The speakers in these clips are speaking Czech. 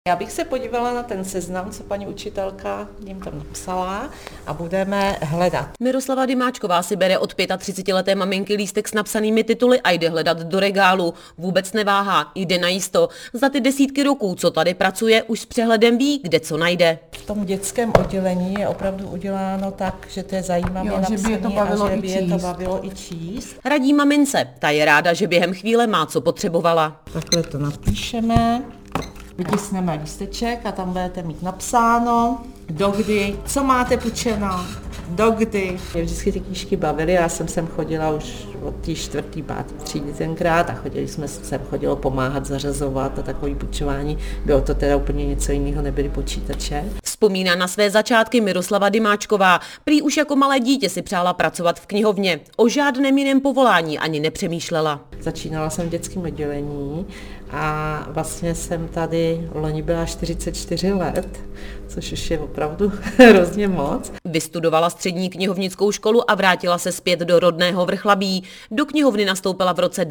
Já bych se podívala na ten seznam, co paní učitelka jim tam napsala a budeme hledat. Miroslava Dymáčková si bere od 35leté maminky lístek s napsanými tituly a jde hledat do regálu. Vůbec neváhá, jde najisto. Za ty desítky roků, co tady pracuje, už s přehledem ví, kde co najde. V tom dětském oddělení je opravdu uděláno tak, že to je zajímavě napsané že by je to bavilo a že i by je to číst. bavilo i číst. Radí mamince, ta je ráda, že během chvíle má, co potřebovala. Takhle to napíšeme, vytisneme lísteček a tam budete mít napsáno, dokdy, co máte půjčeno, dokdy. Mě vždycky ty knížky bavily, já jsem sem chodila už od té 4., 5. třídy tenkrát a chodilo pomáhat, zařazovat a takový půjčování. Bylo to teda úplně něco jiného, nebyly počítače. Vzpomíná na své začátky Miroslava Dymáčková. Prý už jako malé dítě si přála pracovat v knihovně. O žádném jiném povolání ani nepřemýšlela. Začínala jsem v dětském oddělení a vlastně jsem tady loni byla 44 let, což už je opravdu hrozně moc. Vystudovala střední knihovnickou školu a vrátila se zpět do rodného Vrchlabí. Do knihovny nastoupila v roce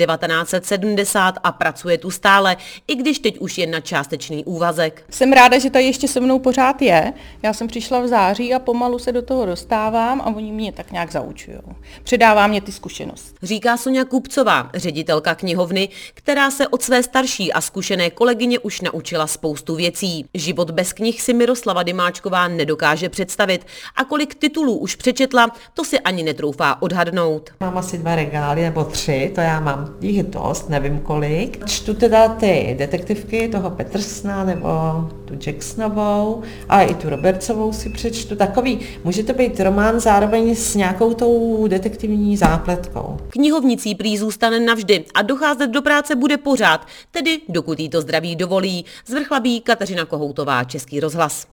1970 a pracuje tu stále, i když teď už jen na částečný úvazek. Jsem ráda, že tady ještě se mnou pořád je. Já jsem přišla v září a pomalu se do toho dostávám a oni mě tak nějak zaučujou. Předává mě ty zkušenosti. Říká Soňa Kupcová, ředitelka knihovny, která se od své starší a zkušené kolegyně už naučila spoustu věcí. Život bez knih si Miroslava Dymáčková nedokáže představit a kolik titulů už přečetla, to si ani netroufá odhadnout. Mám asi 2 regály nebo 3, to já mám jich dost, nevím kolik. Čtu teda ty detektivky toho Petersona nebo tu Jacksonovou, ale i tu Robertsovou si přečtu. Takový, může to být román zároveň s nějakou tou detektivní zápletkou. Knihovnicí prý zůstane navždy a docházet do práce bude pořád, tedy dokud jí to zdraví dovolí. Z Vrchlabí Kateřina Kohoutová, Český rozhlas.